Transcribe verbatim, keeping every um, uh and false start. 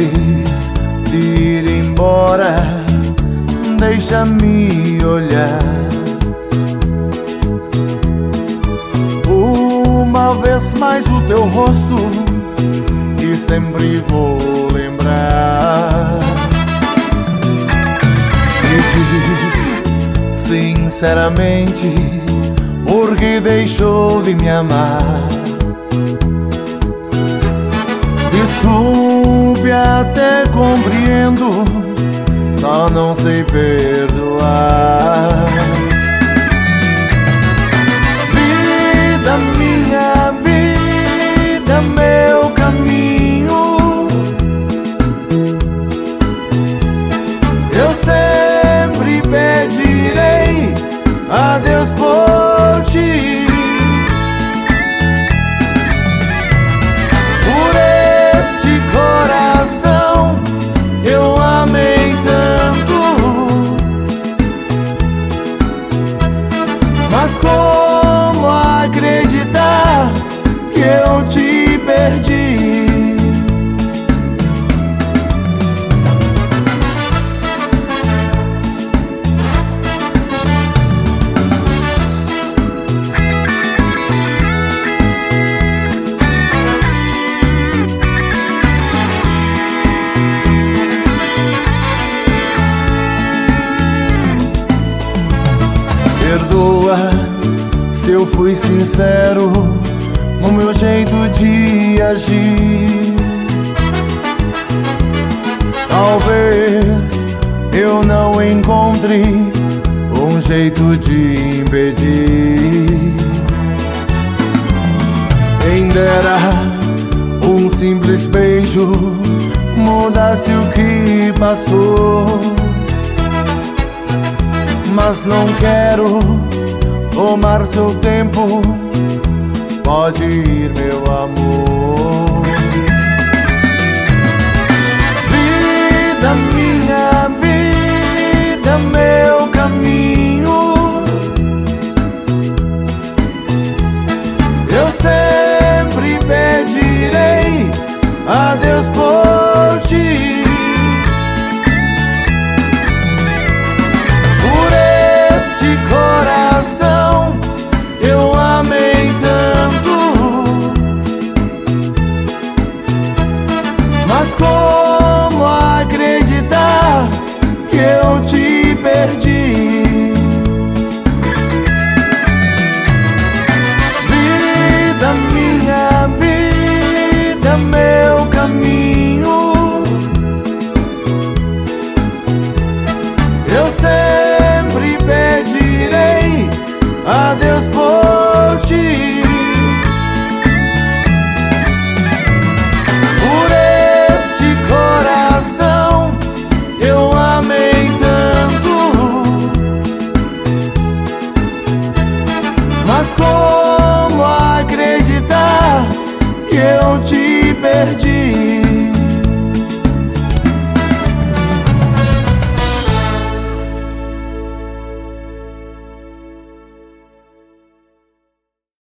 Antes de ir embora, deixa-me olhar uma vez mais o teu rosto, e sempre vou lembrar. Me diz sinceramente por que deixou de me amar. Desculpe, até compreendo, só não sei perdoar. Vida, minha vida, meu caminho, eu sempre pedirei a Deus por ti. Eu amei tanto, mas como acreditar que eu te perdi? Perdoa se eu fui sincero no meu jeito de agir. Talvez eu não encontre um jeito de impedir. Quem dera um simples beijo mudasse o que passou, mas não quero tomar seu tempo. Pode ir, meu amor. Vida, minha vida, meu caminho, eu sempre pedirei a Deus por ti. Coração, eu amei tanto, mas como acreditar que eu te perdi? Vida, minha vida, meu caminho, eu sempre pedirei a Deus por ti. Por este coração eu amei tanto, mas como acreditar que eu te perdi?